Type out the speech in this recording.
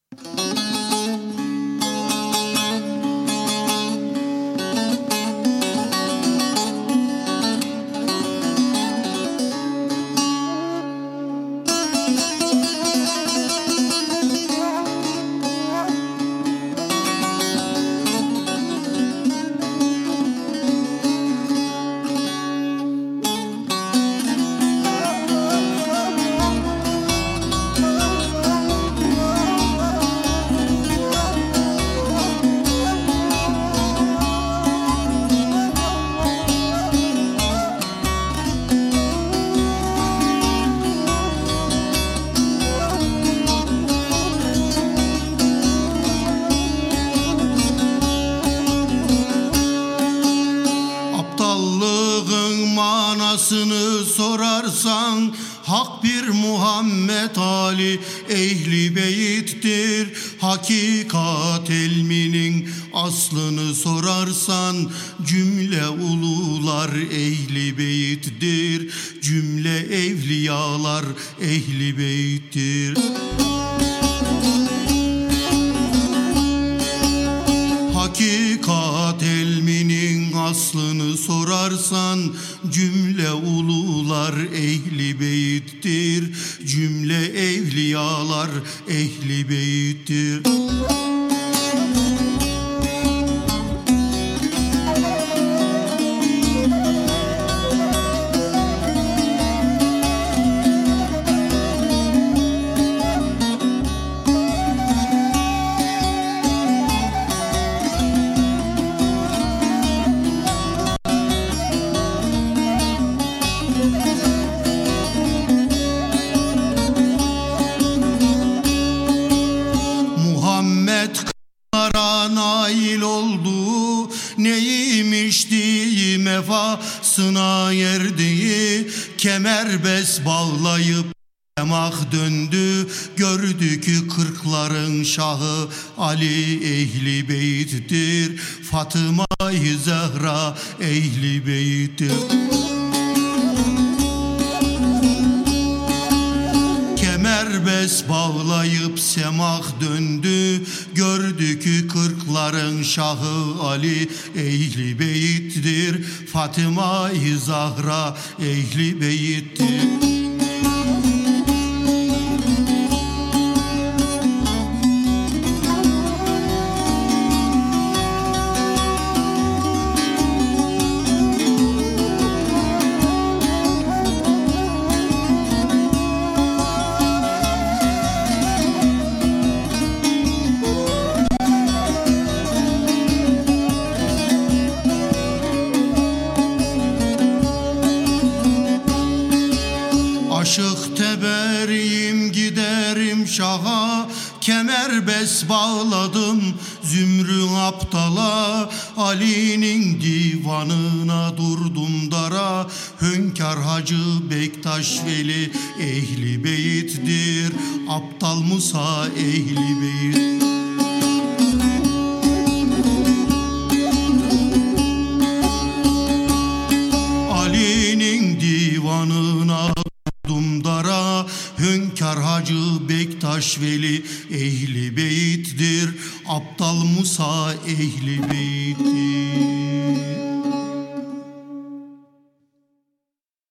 Aptallığın manasını sorarsan hak bir Muhammed Ali ehli beyittir. Hakikat ilminin aslını sorarsan cümle ulular ehli beyittir. Cümle evliyalar ehli beyittir. Hakikat ilminin aslını sorarsan cümle ulular ehli beyittir. Cümle evliyalar ehli beyittir. Muhammed kara nail oldu, neymiş diyeyim vefasına erdiği, kemerbez bağlayıp Emak döndü, gördü ki kırkların şahı Ali ehli beyttir. Fatıma-i Zehra ehli beyttir. Kemerbez bağlayıp semak döndü, gördü ki kırkların şahı Ali ehli beyttir. Fatıma-i Zahra ehli beyttir. Aşık teberiyim giderim şaha, kemerbez bağladım zümrü aptala. Ali'nin divanına durdum dara, Hünkar Hacı Bektaş Veli ehli beyittir. Aptal Musa ehli beyit. Ali'nin divanına dara, Hünkar Hacı Bektaş Veli ehli beyittir. Aptal Musa ehli beyittir.